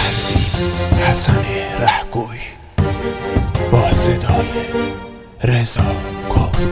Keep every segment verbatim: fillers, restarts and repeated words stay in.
تنظیم حسن رهگوی با صدای رضا کوهی.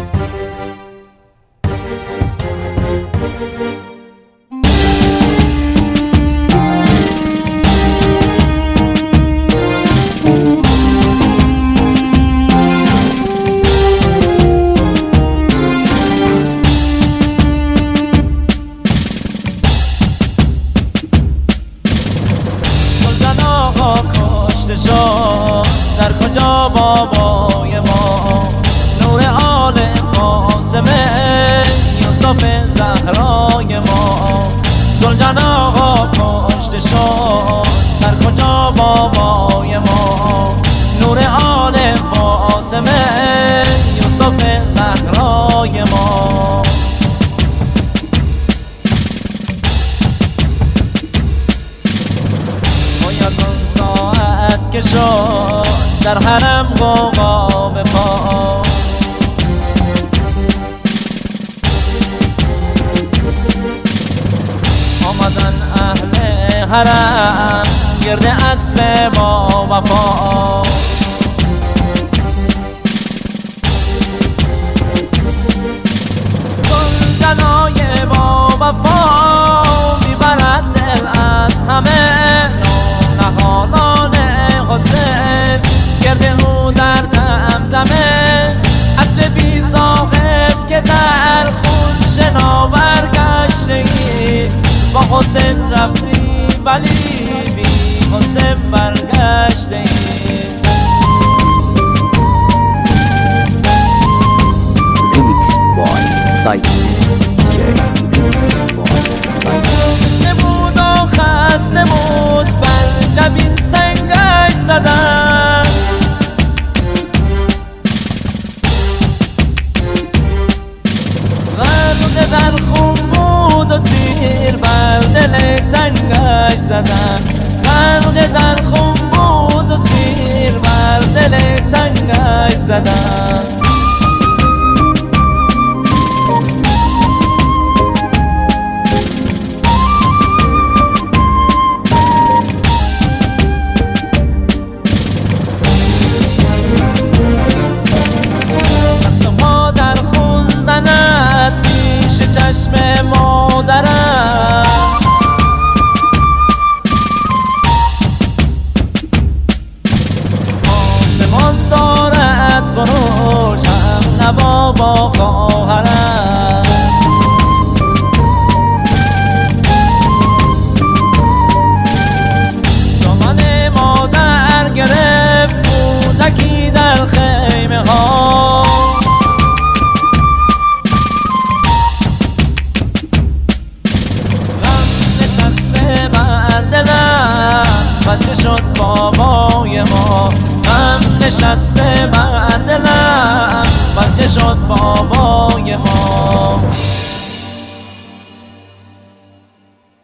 در کجا بابای ما نور آل فاطمه یوسف زهرای ما زلجن آقا کشته شد. در کجا بابای ما نور آل فاطمه یوسف زهرای ما. که شد در حرم قوقا به پا آمدن اهل حرم گرد اسب با وفا. گلدنای با وفا میبرد دل از همه نهالان حسین گرد او در دمدمه اسب بی صاحب که در خون شناور گشته ای. با حسین رفتی ولی بی حسین برگشته ای. Remix by Cytex دی جی. خسته بود و خسته بود بر جبین سنگش زدن. غرق در خون بود و تیر بر دل تنگش زدن. غرق در خون بود و تیر بر دل تنگش زدن. چشم مادرم آسمان دارد خروش هم نوا با خواهرم. دامن مادر گرفت کودکی در خیمه ها. بسته شد بابای ما غم نشست